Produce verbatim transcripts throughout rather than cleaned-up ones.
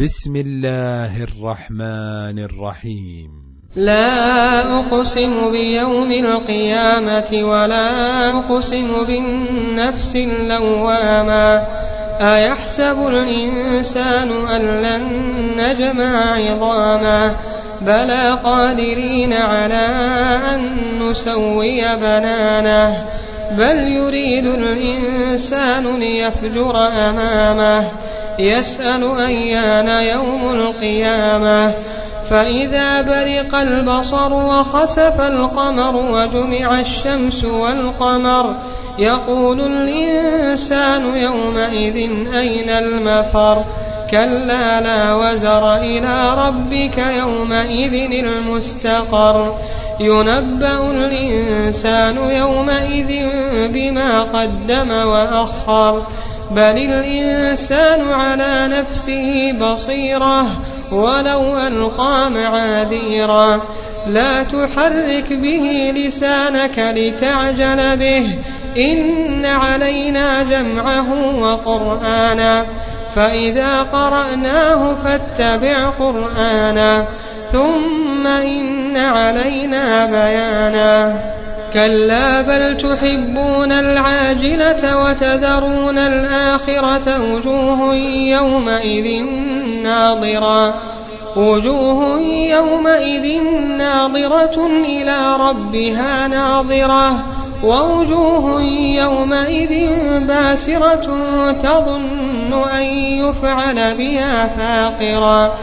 بسم الله الرحمن الرحيم. لا أقسم بيوم القيامة ولا أقسم بالنفس اللوامة أيحسب الإنسان أن لن نجمع عظاما بلى قادرين على أن نسوي بنانه بل يريد الإنسان ليفجر أمامه يسأل أيان يوم القيامة فإذا برق البصر وخسف القمر وجمع الشمس والقمر يقول الإنسان يومئذ أين المفر كلا لا وزر إلى ربك يومئذ المستقر ينبأ الإنسان يومئذ بما قدم وأخر بل الإنسان على نفسه بصيرة ولو ألقى معاذيرا لا تحرك به لسانك لتعجل به إن علينا جمعه وقرآنا فإذا قرأناه فاتبع قرآنا ثم إن علينا بيانا كلا بل تحبون العاجلة وتذرون الآخرة وجوه يومئذ ناظرة وجوه يومئذ ناظرة إلى ربها ناظرة ووجوه يومئذ باسرة تظن أن يفعل بها فاقرة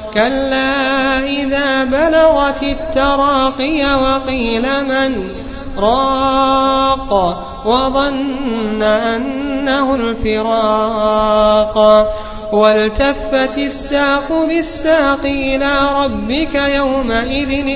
كلا إذا بلغت التراقي وقيل من راق وظن أنه الفراق والتفت الساق بالساق إلى ربك يومئذ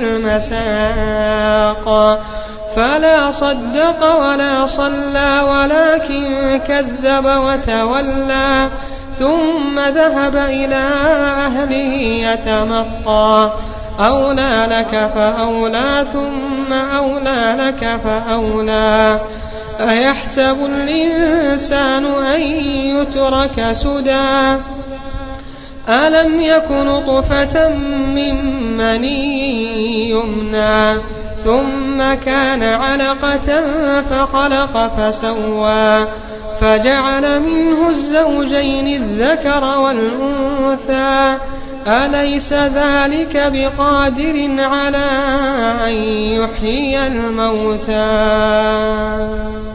المساق فلا صدق ولا صلى ولكن كذب وتولى ثم ذهب إلى أهله يتمطى أولى لك فأولى ثم أولى لك فأولى أيحسب الإنسان أن يترك سدى ألم يك نطفة من مني يمنى ثم كان علقة فخلق فسوى فجعل منه الزوجين الذكر والأنثى أليس ذلك بقادر على أن يحيي الموتى